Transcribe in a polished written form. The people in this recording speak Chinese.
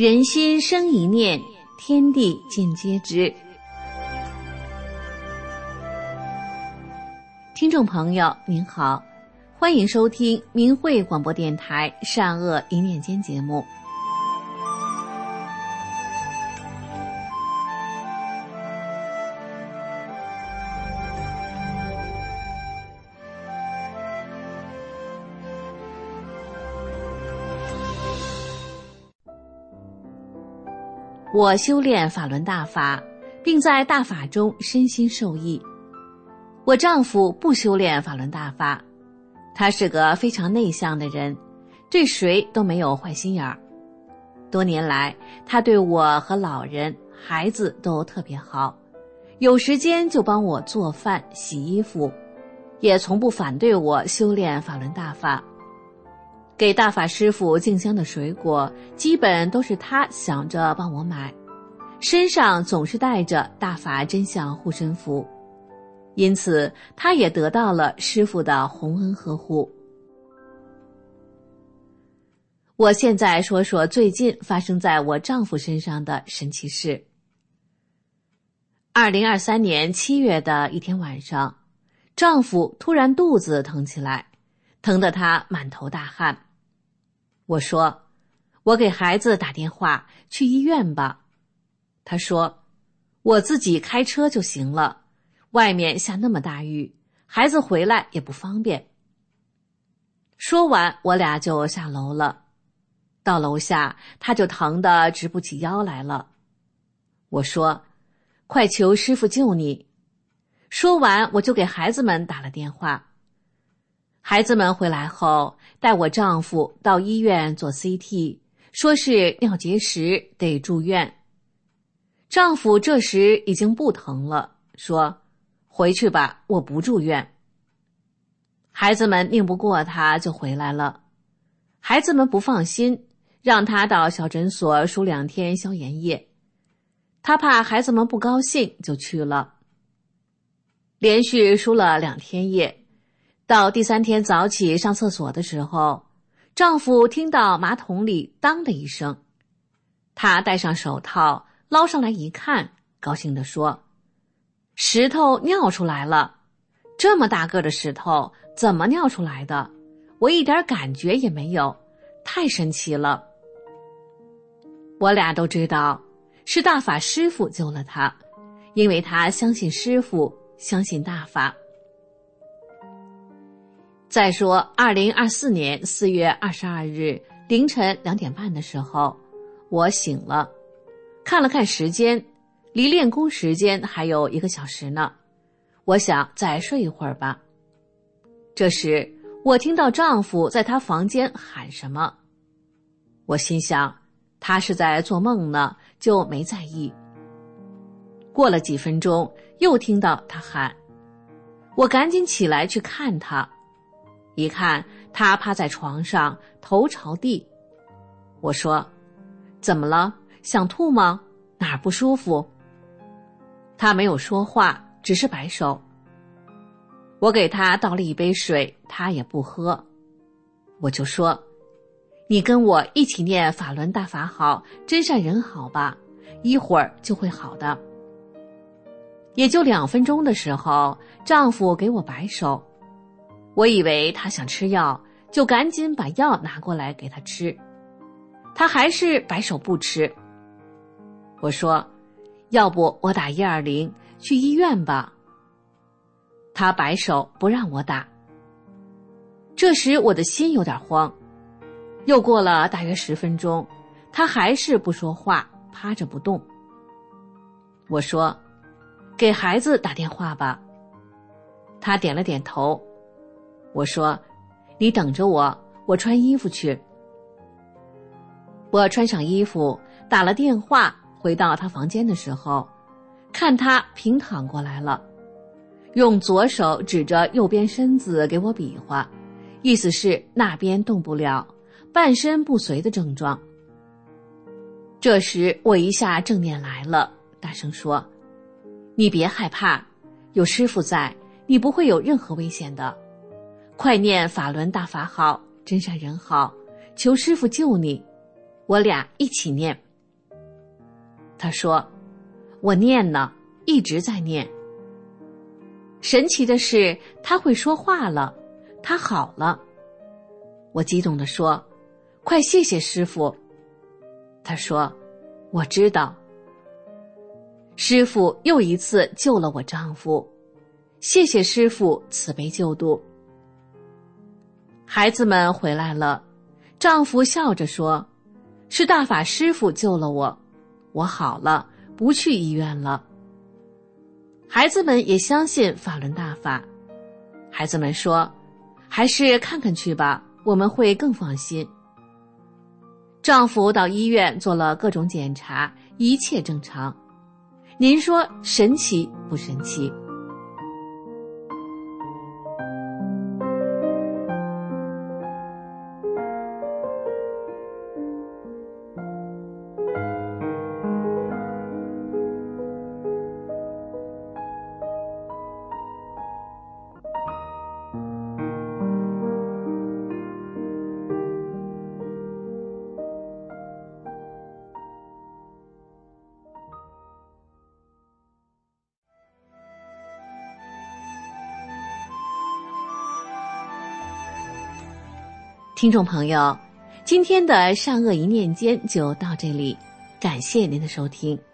人心生一念，天地尽皆知。听众朋友您好，欢迎收听明慧广播电台善恶一念间节目。我修炼法轮大法，并在大法中身心受益。我丈夫不修炼法轮大法，他是个非常内向的人，对谁都没有坏心眼儿。多年来，他对我和老人、孩子都特别好，有时间就帮我做饭、洗衣服，也从不反对我修炼法轮大法。给大法师父进香的水果，基本都是他想着帮我买，身上总是带着大法真相护身符，因此他也得到了师父的洪恩呵护。我现在说说最近发生在我丈夫身上的神奇事。2023年7月的一天晚上，丈夫突然肚子疼起来，疼得他满头大汗。我说，我给孩子打电话去医院吧。他说，我自己开车就行了，外面下那么大雨，孩子回来也不方便。说完，我俩就下楼了。到楼下，他就疼得直不起腰来了。我说，快求师父救你。说完，我就给孩子们打了电话。孩子们回来后，带我丈夫到医院做 CT， 说是尿结石，得住院。丈夫这时已经不疼了，说，回去吧，我不住院。孩子们拧不过他，就回来了。孩子们不放心，让他到小诊所输2天消炎液。他怕孩子们不高兴，就去了。连续输了2天液。到第3天早起上厕所的时候，丈夫听到马桶里当的一声，他戴上手套捞上来一看，高兴地说，石头尿出来了，这么大个的石头怎么尿出来的？我一点感觉也没有，太神奇了。我俩都知道是大法师父救了他，因为他相信师父，相信大法。再说2024年4月22日凌晨2点半的时候，我醒了，看了看时间，离练功时间还有1个小时呢，我想再睡一会儿吧。这时我听到丈夫在他房间喊什么，我心想他是在做梦呢，就没在意。过了几分钟，又听到他喊，我赶紧起来去看他，一看他趴在床上，头朝地。我说，怎么了？想吐吗？哪儿不舒服？他没有说话，只是摆手。我给他倒了一杯水，他也不喝。我就说，你跟我一起念法轮大法好，真善人好吧，一会儿就会好的。也就2分钟的时候，丈夫给我摆手，我以为他想吃药，就赶紧把药拿过来给他吃。他还是摆手不吃。我说，要不我打120去医院吧。他摆手不让我打。这时我的心有点慌。又过了大约10分钟，他还是不说话，趴着不动。我说，给孩子打电话吧。他点了点头。我说，你等着我，我穿衣服去。我穿上衣服，打了电话，回到他房间的时候，看他平躺过来了，用左手指着右边身子给我比划，意思是那边动不了，半身不遂的症状。这时我一下正念来了，大声说，你别害怕，有师父在，你不会有任何危险的。快念法轮大法好，真善人好，求师父救你。我俩一起念， 他说：“我念呢，一直在念。”神奇的是，他会说话了，他好了。我激动地说：“快谢谢师父。”他说：“我知道。”师父又一次救了我丈夫，谢谢师父慈悲救度。孩子们回来了，丈夫笑着说：“是大法师父救了我，我好了，不去医院了。”孩子们也相信法轮大法。孩子们说：“还是看看去吧，我们会更放心。”丈夫到医院做了各种检查，一切正常。您说神奇不神奇？听众朋友，今天的善恶一念间就到这里，感谢您的收听。